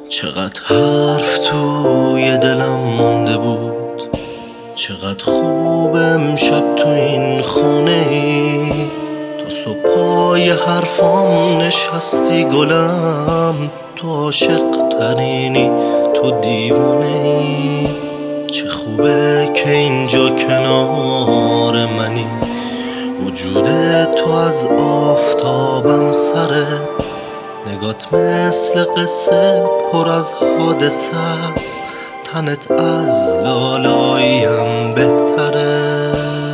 چقدر حرف توی دلم مونده بود، چقدر خوب امشب تو این خونه ای. تا صبح پای حرفام نشستی گلم، تو عاشق ترینی، تو دیوونه ای. چه خوبه که اینجا کنار منی، وجود تو از آفتابم سره. نگات مثل قصه پر از حادثه است، تنت از لالاییم بهتره.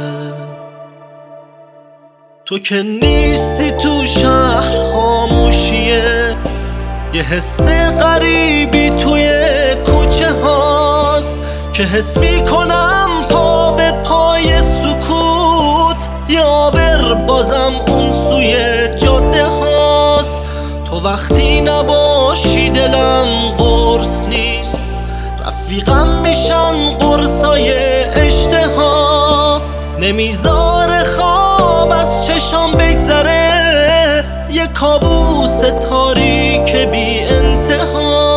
تو که نیستی تو شهر خاموشیه، یه حس غریبی توی کوچه هاست که حس میکنم پا به پای سکوت یا بر بازم اون سوی جاده هاست. تو وقتی نباشی دلم قرص نیست، رفیقم میشن قرصای اشتها. نمیذاره خواب از چشام بگذره، یه کابوس تاریک بی انتها.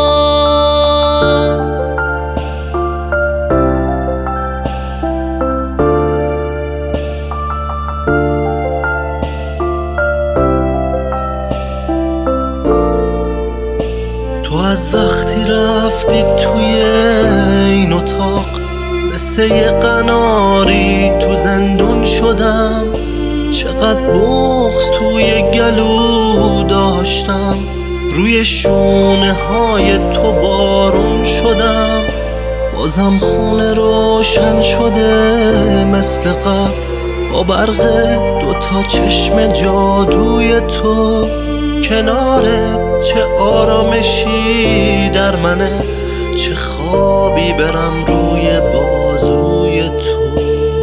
تو از وقتی رفتی توی این اتاق، مثل یه قناری تو زندون شدم. چقدر بغض توی گلو داشتم، روی شونه های تو بارون شدم. بازم خونه روشن شده مثل قبل، با برق دوتا چشم جادوی تو. کنارت چه آرامشی در منه، چه خوابی برم روی بازوی تو.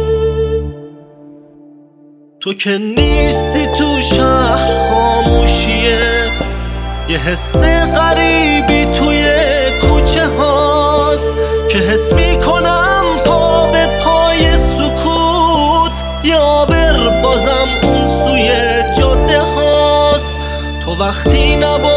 تو که نیستی تو شهر خاموشیه، یه حس غریبی توی کوچه هاست که حس میکنم پا به پای سکوت یا بر بازم اون سوی جاده هاست. تو وقتی